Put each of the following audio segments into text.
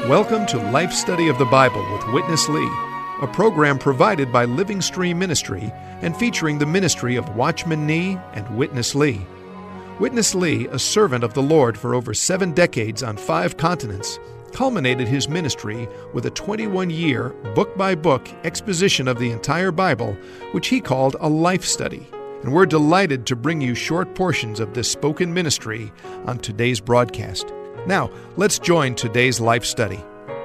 Welcome to Life Study of the Bible with Witness Lee, a program provided by Living Stream Ministry and featuring the ministry of Watchman Nee and Witness Lee. Witness Lee, a servant of the Lord for over 7 decades on 5 continents, culminated his ministry with a 21-year, book-by-book exposition of the entire Bible, which he called a life study. And we're delighted to bring you short portions of this spoken ministry on today's broadcast. Now, let's join today's life study.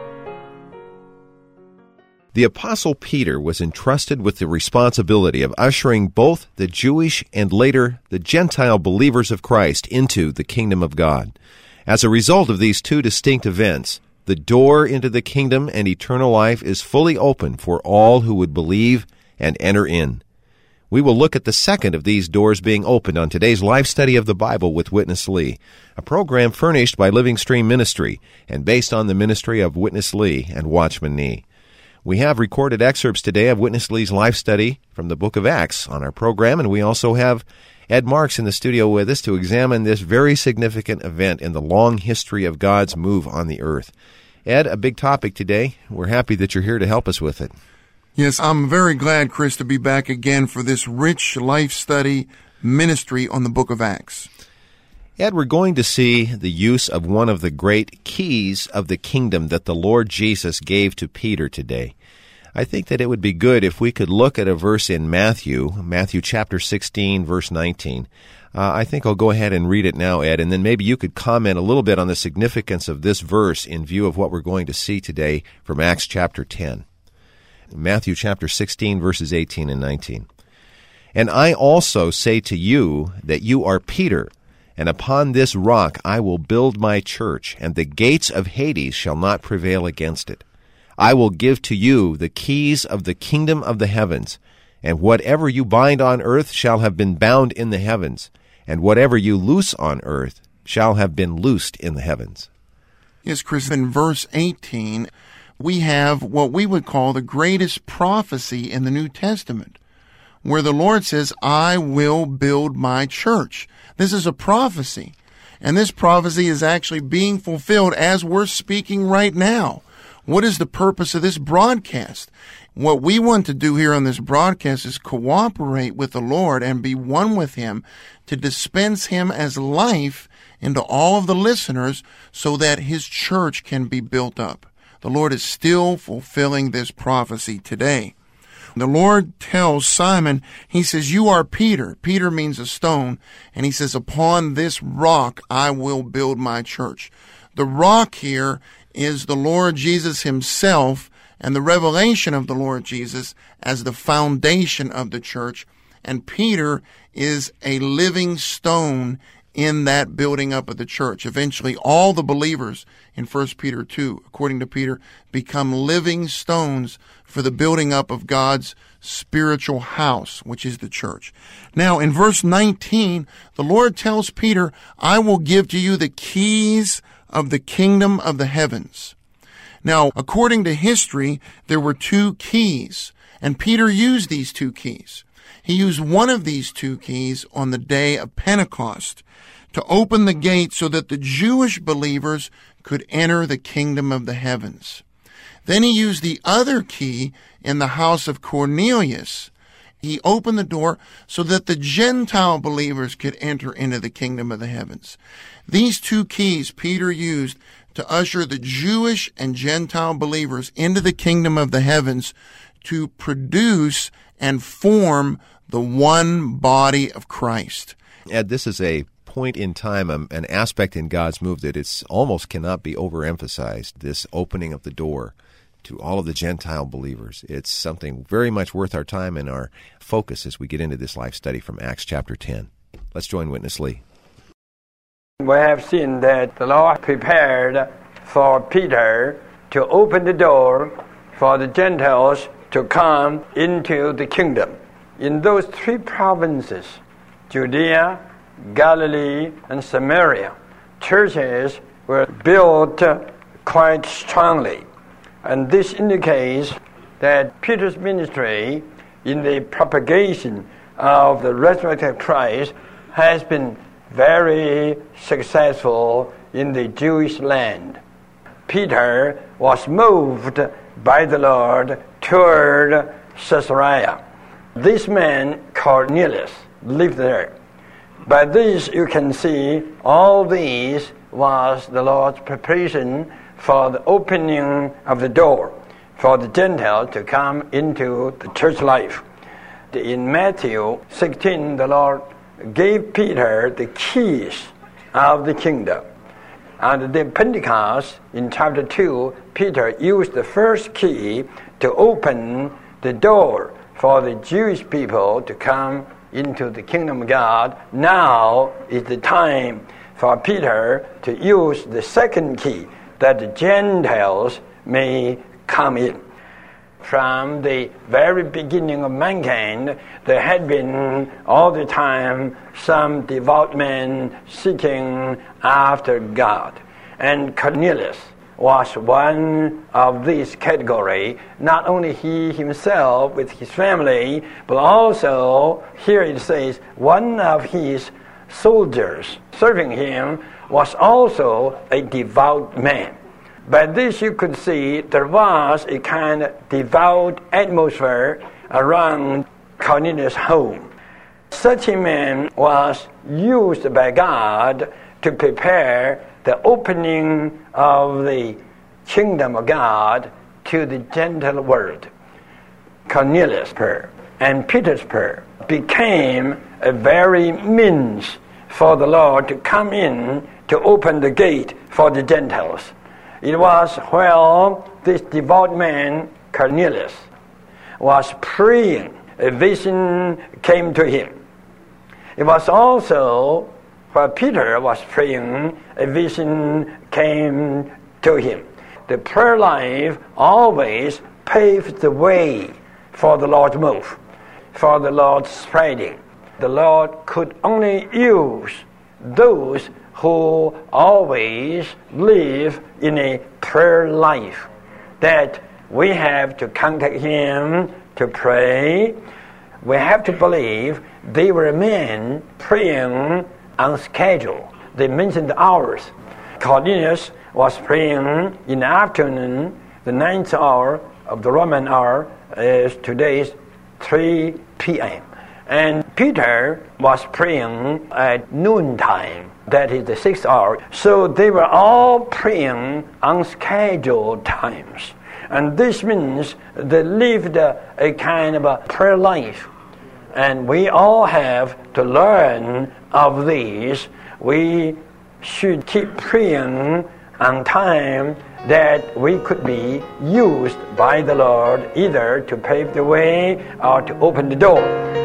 The Apostle Peter was entrusted with the responsibility of ushering both the Jewish and later the Gentile believers of Christ into the kingdom of God. As a result of these 2 distinct events, the door into the kingdom and eternal life is fully open for all who would believe and enter in. We will look at the second of these doors being opened on today's Life Study of the Bible with Witness Lee, a program furnished by Living Stream Ministry and based on the ministry of Witness Lee and Watchman Nee. We have recorded excerpts today of Witness Lee's life study from the book of Acts on our program, and we also have Ed Marks in the studio with us to examine this very significant event in the long history of God's move on the earth. Ed, a big topic today. We're happy that you're here to help us with it. Yes, I'm very glad, Chris, to be back again for this rich life study ministry on the book of Acts. Ed, we're going to see the use of one of the great keys of the kingdom that the Lord Jesus gave to Peter today. I think that it would be good if we could look at a verse in Matthew chapter 16, verse 19. I think I'll go ahead and read it now, Ed, and then maybe you could comment a little bit on the significance of this verse in view of what we're going to see today from Acts chapter 10. Matthew chapter 16, verses 18 and 19. And I also say to you that you are Peter, and upon this rock I will build my church, and the gates of Hades shall not prevail against it. I will give to you the keys of the kingdom of the heavens, and whatever you bind on earth shall have been bound in the heavens, and whatever you loose on earth shall have been loosed in the heavens. Yes, Chris, in verse 18, we have what we would call the greatest prophecy in the New Testament, where the Lord says, I will build my church. This is a prophecy, and this prophecy is actually being fulfilled as we're speaking right now. What is the purpose of this broadcast? What we want to do here on this broadcast is cooperate with the Lord and be one with Him to dispense Him as life into all of the listeners so that His church can be built up. The Lord is still fulfilling this prophecy today. The Lord tells Simon, He says, you are Peter. Peter means a stone. And He says, upon this rock I will build my church. The rock here is the Lord Jesus Himself and the revelation of the Lord Jesus as the foundation of the church. And Peter is a living stone in that building up of the church. Eventually, all the believers in 1 Peter 2, according to Peter, become living stones for the building up of God's spiritual house, which is the church. Now, in verse 19, the Lord tells Peter, I will give to you the keys of the kingdom of the heavens. Now, according to history, there were 2 keys, and Peter used these 2 keys. He used one of these 2 keys on the day of Pentecost to open the gate so that the Jewish believers could enter the kingdom of the heavens. Then he used the other key in the house of Cornelius. He opened the door so that the Gentile believers could enter into the kingdom of the heavens. These 2 keys Peter used to usher the Jewish and Gentile believers into the kingdom of the heavens to produce and form the one body of Christ. Ed, this is a point in time, an aspect in God's move that it's almost cannot be overemphasized, this opening of the door to all of the Gentile believers. It's something very much worth our time and our focus as we get into this life study from Acts chapter 10. Let's join Witness Lee. We have seen that the Lord prepared for Peter to open the door for the Gentiles to come into the kingdom. In those 3 provinces, Judea, Galilee, and Samaria, churches were built quite strongly. And this indicates that Peter's ministry in the propagation of the resurrected Christ has been very successful in the Jewish land. Peter was moved by the Lord toward Caesarea. This man, Cornelius, lived there. By this you can see all these was the Lord's preparation for the opening of the door for the Gentiles to come into the church life. In Matthew 16, the Lord gave Peter the keys of the kingdom. And the Pentecost, in chapter 2, Peter used the first key to open the door for the Jewish people to come into the kingdom of God. Now is the time for Peter to use the second key, that the Gentiles may come in. From the very beginning of mankind, there had been all the time some devout men seeking after God. And Cornelius was one of this category. Not only he himself with his family, but also, here it says, one of his soldiers serving him was also a devout man. By this you could see there was a kind of devout atmosphere around Cornelius' home. Such a man was used by God to prepare the opening of the kingdom of God to the Gentile world. Cornelius' prayer and Peter's prayer became a very means for the Lord to come in to open the gate for the Gentiles. It was while this devout man, Cornelius, was praying, a vision came to him. It was also while Peter was praying, a vision came to him. The prayer life always paves the way for the Lord's move, for the Lord's spreading. The Lord could only use those who always live in a prayer life, that we have to contact Him to pray. We have to believe they were men praying on schedule. They mentioned the hours. Cornelius was praying in the afternoon. The 9th hour of the Roman hour is today's 3 p.m. And Peter was praying at noontime. That is the 6th hour. So they were all praying on scheduled times. And this means they lived a kind of a prayer life. And we all have to learn of these. We should keep praying on time, that we could be used by the Lord either to pave the way or to open the door.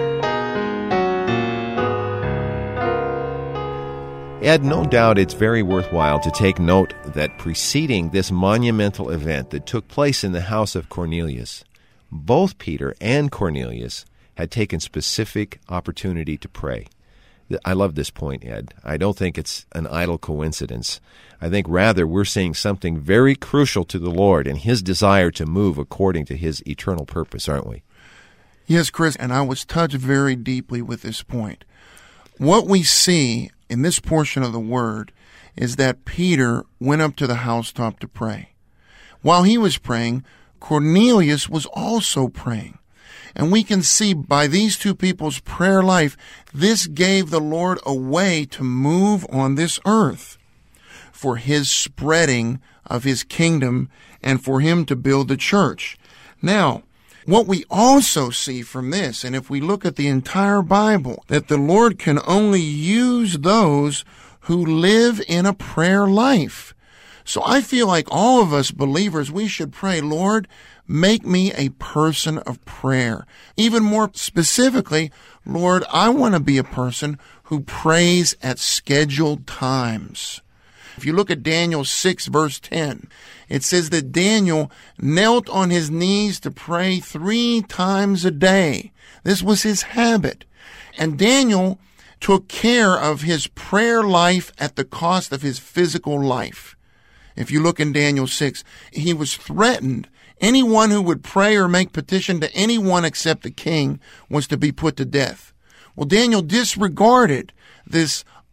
Ed, no doubt it's very worthwhile to take note that preceding this monumental event that took place in the house of Cornelius, both Peter and Cornelius had taken specific opportunity to pray. I love this point, Ed. I don't think it's an idle coincidence. I think rather we're seeing something very crucial to the Lord and His desire to move according to His eternal purpose, aren't we? Yes, Chris, and I was touched very deeply with this point. What we see in this portion of the Word is that Peter went up to the housetop to pray. While he was praying, Cornelius was also praying. And we can see by these two people's prayer life, this gave the Lord a way to move on this earth for His spreading of His kingdom and for Him to build the church. Now, what we also see from this, and if we look at the entire Bible, that the Lord can only use those who live in a prayer life. So I feel like all of us believers, we should pray, Lord, make me a person of prayer. Even more specifically, Lord, I want to be a person who prays at scheduled times. If you look at Daniel 6, verse 10, it says that Daniel knelt on his knees to pray 3 times a day. This was his habit. And Daniel took care of his prayer life at the cost of his physical life. If you look in Daniel 6, he was threatened. Anyone who would pray or make petition to anyone except the king was to be put to death. Well, Daniel disregarded this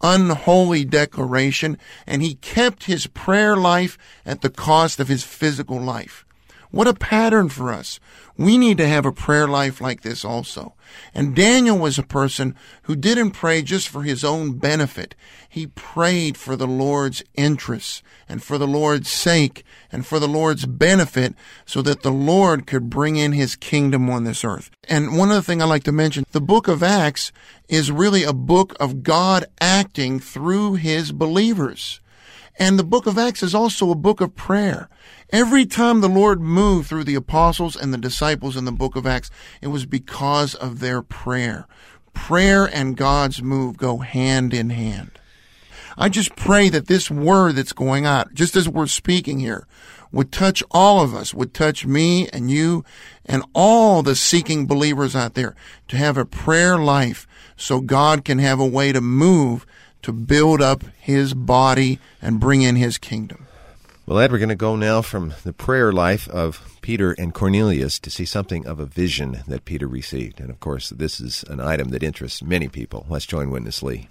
unholy declaration, and he kept his prayer life at the cost of his physical life. What a pattern for us. We need to have a prayer life like this also. And Daniel was a person who didn't pray just for his own benefit. He prayed for the Lord's interests and for the Lord's sake and for the Lord's benefit so that the Lord could bring in his kingdom on this earth. And one other thing I like to mention, the book of Acts is really a book of God acting through his believers. And the book of Acts is also a book of prayer. Every time the Lord moved through the apostles and the disciples in the book of Acts, it was because of their prayer. Prayer and God's move go hand in hand. I just pray that this word that's going out, just as we're speaking here, would touch all of us, would touch me and you and all the seeking believers out there to have a prayer life so God can have a way to move to build up his body and bring in his kingdom. Well, Ed, we're going to go now from the prayer life of Peter and Cornelius to see something of a vision that Peter received. And, of course, this is an item that interests many people. Let's join Witness Lee.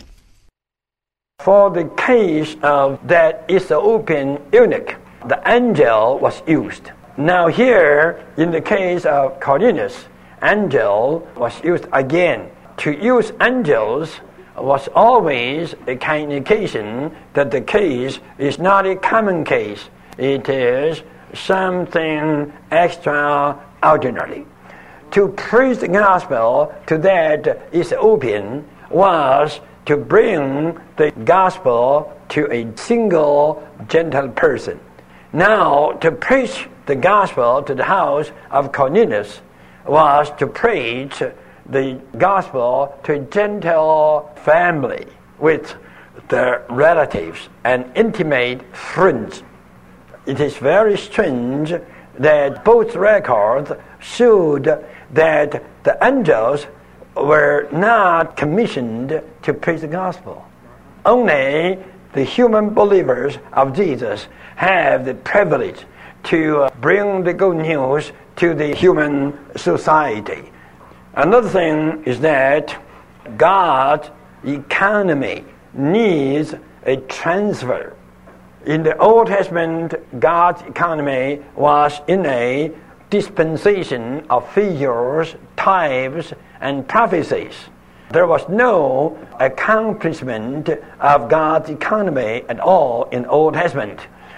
For the case of that Ethiopian eunuch, the angel was used. Now here, in the case of Cornelius, angel was used again. To use angels was always a kind of indication that the case is not a common case. It is something extraordinary. To preach the gospel to that Ethiopian was to bring the gospel to a single Gentile person. Now, to preach the gospel to the house of Cornelius was to preach the gospel to a Gentile family with their relatives and intimate friends. It is very strange that both records showed that the angels were not commissioned to preach the gospel. Only the human believers of Jesus have the privilege to bring the good news to the human society. Another thing is that God's economy needs a transfer. In the Old Testament, God's economy was in a dispensation of figures, types, and prophecies. There was no accomplishment of God's economy at all in Old Testament.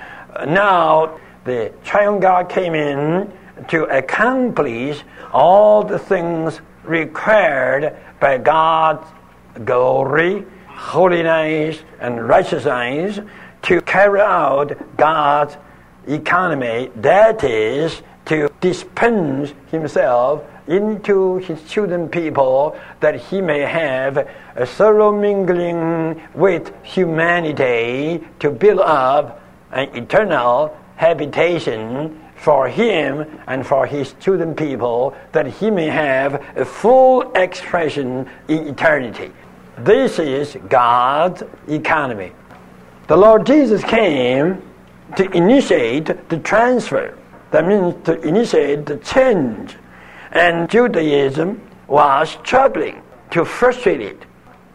Now, the triune God came in to accomplish all the things required by God's glory, holiness, and righteousness to carry out God's economy, that is, to dispense himself into his chosen people that he may have a thorough mingling with humanity to build up an eternal habitation for him and for his chosen people, that he may have a full expression in eternity. This is God's economy. The Lord Jesus came to initiate the transfer. That means to initiate the change. And Judaism was struggling to frustrate it.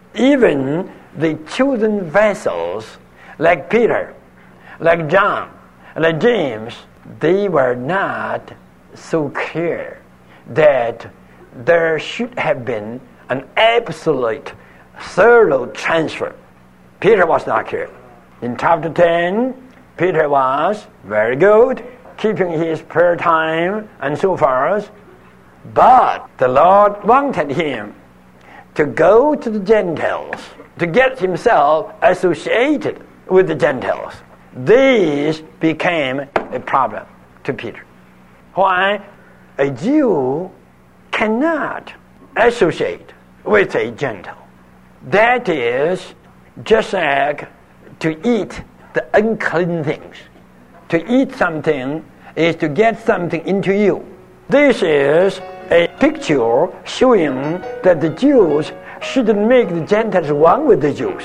Even the chosen vessels like Peter, like John, like James, they were not so clear that there should have been an absolute thorough transfer. Peter was not clear. In chapter 10, Peter was very good, keeping his prayer time and so forth. But the Lord wanted him to go to the Gentiles, to get himself associated with the Gentiles. This became a problem to Peter. Why? A Jew cannot associate with a Gentile. That is just like to eat the unclean things. To eat something is to get something into you. This is a picture showing that the Jews shouldn't make the Gentiles one with the Jews.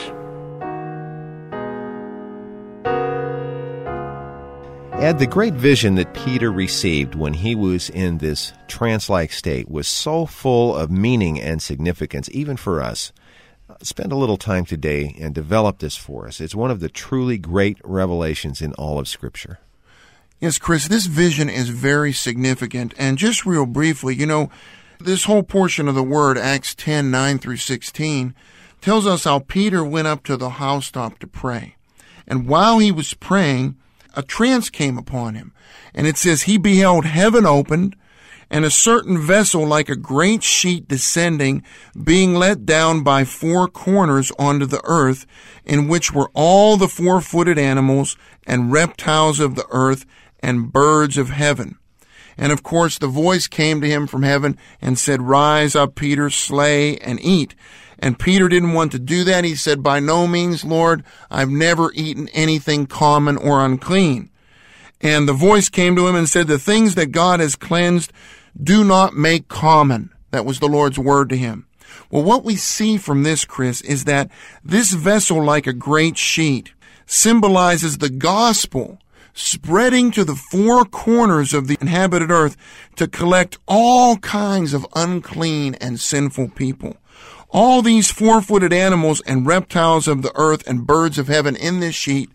Ed, the great vision that Peter received when he was in this trance-like state was so full of meaning and significance, even for us. spend a little time today and develop this for us. It's one of the truly great revelations in all of Scripture. Yes, Chris, this vision is very significant. And just real briefly, this whole portion of the Word, Acts 10, 9 through 16, tells us how Peter went up to the housetop to pray. And while he was praying, a trance came upon him. And it says, he beheld heaven opened, and a certain vessel like a great sheet descending, being let down by four corners onto the earth, in which were all the four-footed animals and reptiles of the earth and birds of heaven. And of course the voice came to him from heaven and said, "Rise up, Peter, slay and eat." And Peter didn't want to do that. He said, "By no means, Lord, I've never eaten anything common or unclean." And the voice came to him and said, "The things that God has cleansed, do not make common." That was the Lord's word to him. Well, what we see from this, Chris, is that this vessel like a great sheet symbolizes the gospel spreading to the four corners of the inhabited earth to collect all kinds of unclean and sinful people. All these four-footed animals and reptiles of the earth and birds of heaven in this sheet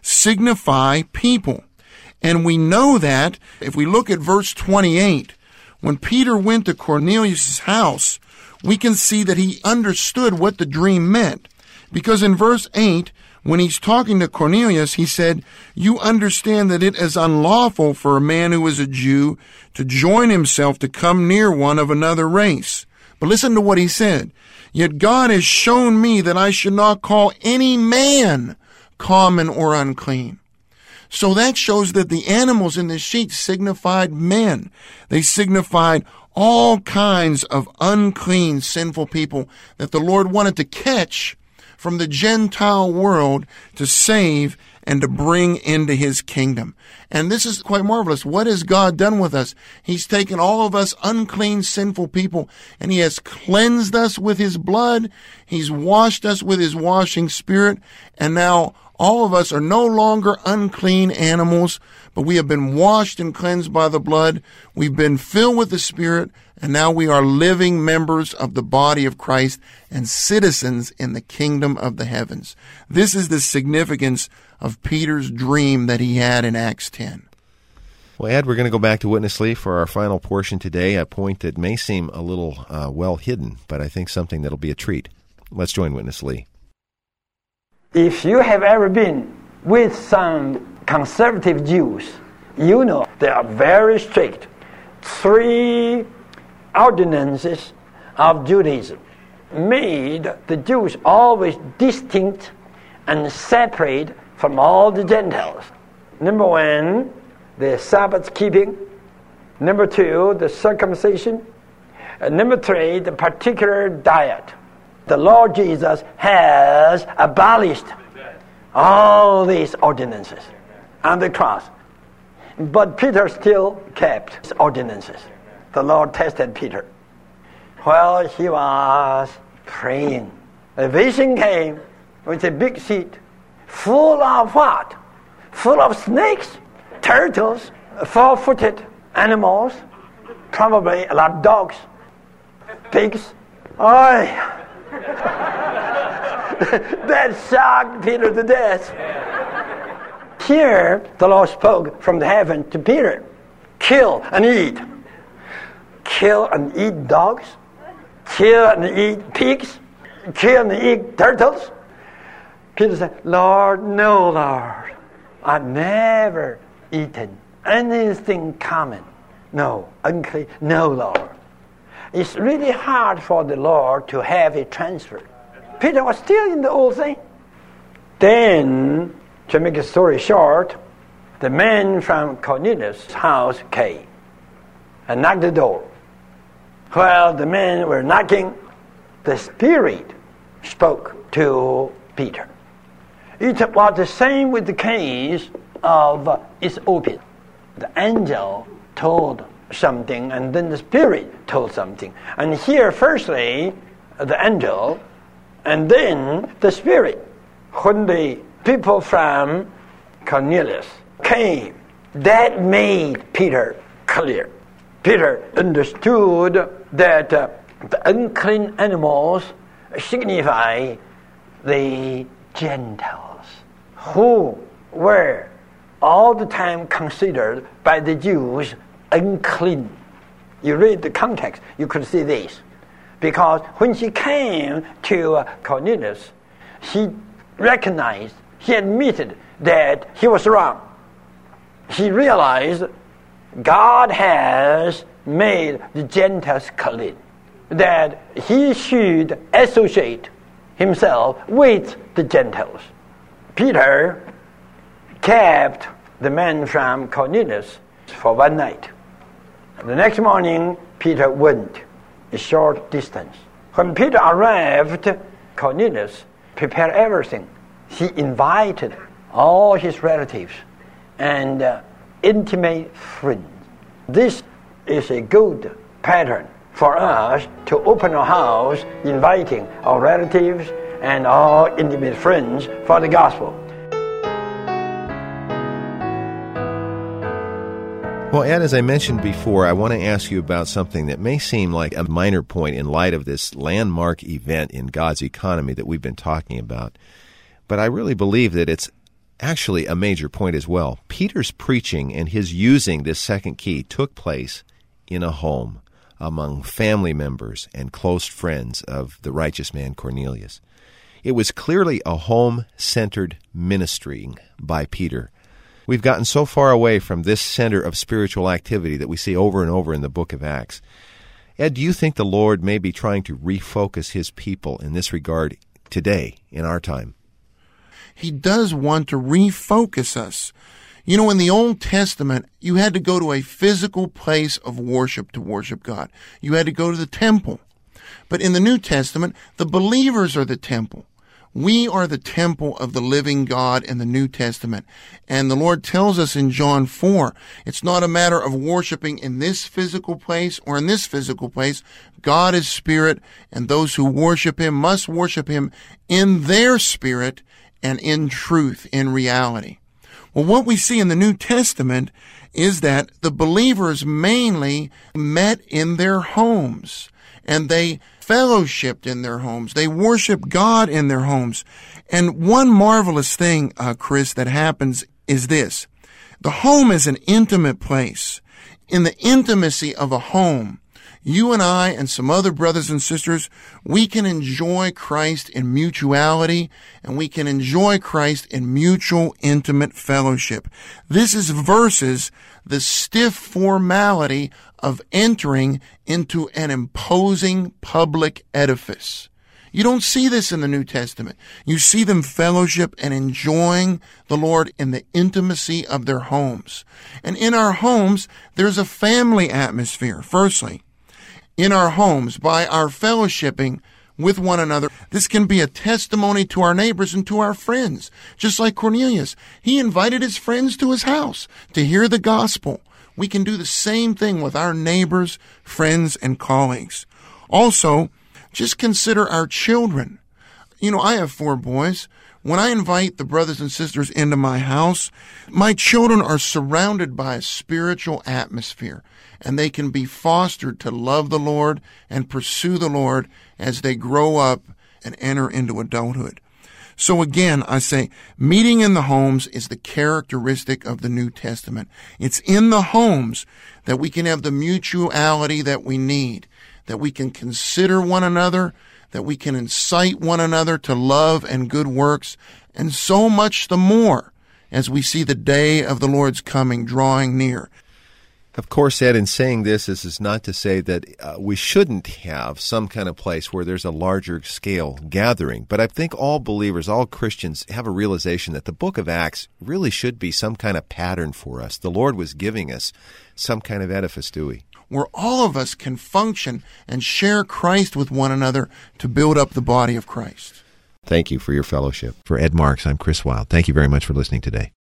signify people. And we know that if we look at verse 28, when Peter went to Cornelius' house, we can see that he understood what the dream meant. Because in verse 8, when he's talking to Cornelius, he said, "You understand that it is unlawful for a man who is a Jew to join himself to come near one of another race." But listen to what he said. "Yet God has shown me that I should not call any man common or unclean." So that shows that the animals in this sheet signified men. They signified all kinds of unclean, sinful people that the Lord wanted to catch from the Gentile world to save and to bring into his kingdom. And this is quite marvelous. What has God done with us? He's taken all of us unclean, sinful people, and he has cleansed us with his blood. He's washed us with his washing spirit, and now all of us are no longer unclean animals, but we have been washed and cleansed by the blood. We've been filled with the Spirit, and now we are living members of the body of Christ and citizens in the kingdom of the heavens. This is the significance of Peter's dream that he had in Acts 10. Well, Ed, we're going to go back to Witness Lee for our final portion today, a point that may seem a little well hidden, but I think something that'll be a treat. Let's join Witness Lee. If you have ever been with some conservative Jews, you know they are very strict. 3 ordinances of Judaism made the Jews always distinct and separate from all the Gentiles. Number 1, the Sabbath keeping. Number 2, the circumcision. And number 3, the particular diet. The Lord Jesus has abolished all these ordinances on the cross. But Peter still kept his ordinances. The Lord tested Peter. While he was praying, a vision came with a big sheet full of what? Full of snakes, turtles, 4-footed animals, probably a lot of dogs, pigs. That shocked Peter to death. Here, the Lord spoke from the heaven to Peter. Kill and eat. Kill and eat dogs. Kill and eat pigs. Kill and eat turtles. Peter said, "Lord, no, Lord. I've never eaten anything common. No, unclean. No, Lord." It's really hard for the Lord to have it transferred. Peter was still in the old thing. Then, to make a story short, the man from Cornelius' house came and knocked the door. While the men were knocking, the Spirit spoke to Peter. It was the same with the case of Ethiopian. The angel told something, and then the Spirit told something. And here, firstly, the angel, and then the Spirit. When the people from Cornelius came, that made Peter clear. Peter understood that the unclean animals signify the Gentiles, who were all the time considered by the Jews unclean. You read the context, you could see this. Because when she came to Cornelius, he recognized, he admitted that he was wrong. He realized God has made the Gentiles clean, that he should associate himself with the Gentiles. Peter kept the man from Cornelius for one night. The next morning, Peter went a short distance. When Peter arrived, Cornelius prepared everything. He invited all his relatives and intimate friends. This is a good pattern for us to open our house, inviting our relatives and our intimate friends for the gospel. Well, Ed, as I mentioned before, I want to ask you about something that may seem like a minor point in light of this landmark event in God's economy that we've been talking about. But I really believe that it's actually a major point as well. Peter's preaching and his using this second key took place in a home among family members and close friends of the righteous man Cornelius. It was clearly a home-centered ministry by Peter. We've gotten so far away from this center of spiritual activity that we see over and over in the book of Acts. Ed, do you think the Lord may be trying to refocus his people in this regard today, in our time? He does want to refocus us. You know, in the Old Testament, you had to go to a physical place of worship to worship God. You had to go to the temple. But in the New Testament, the believers are the temple. We are the temple of the living God in the New Testament. And the Lord tells us in John 4, it's not a matter of worshiping in this physical place or in this physical place. God is spirit, and those who worship him must worship him in their spirit and in truth, in reality. Well, what we see in the New Testament is that the believers mainly met in their homes, and they fellowshipped in their homes. They worshiped God in their homes. And one marvelous thing, Chris, that happens is this. The home is an intimate place. In the intimacy of a home, you and I and some other brothers and sisters, we can enjoy Christ in mutuality, and we can enjoy Christ in mutual, intimate fellowship. This is versus the stiff formality of entering into an imposing public edifice. You don't see this in the New Testament. You see them fellowship and enjoying the Lord in the intimacy of their homes. And in our homes, there's a family atmosphere, firstly. In our homes, by our fellowshipping with one another, this can be a testimony to our neighbors and to our friends. Just like Cornelius, he invited his friends to his house to hear the gospel. We can do the same thing with our neighbors, friends, and colleagues. Also, just consider our children. You know, I have 4 boys. When I invite the brothers and sisters into my house, my children are surrounded by a spiritual atmosphere, and they can be fostered to love the Lord and pursue the Lord as they grow up and enter into adulthood. So again, I say, meeting in the homes is the characteristic of the New Testament. It's in the homes that we can have the mutuality that we need, that we can consider one another, that we can incite one another to love and good works, and so much the more as we see the day of the Lord's coming drawing near. Of course, Ed, in saying this is not to say that we shouldn't have some kind of place where there's a larger scale gathering. But I think all believers, all Christians, have a realization that the book of Acts really should be some kind of pattern for us. The Lord was giving us some kind of edifice, Dewey, where all of us can function and share Christ with one another to build up the body of Christ. Thank you for your fellowship. For Ed Marks, I'm Chris Wilde. Thank you very much for listening today.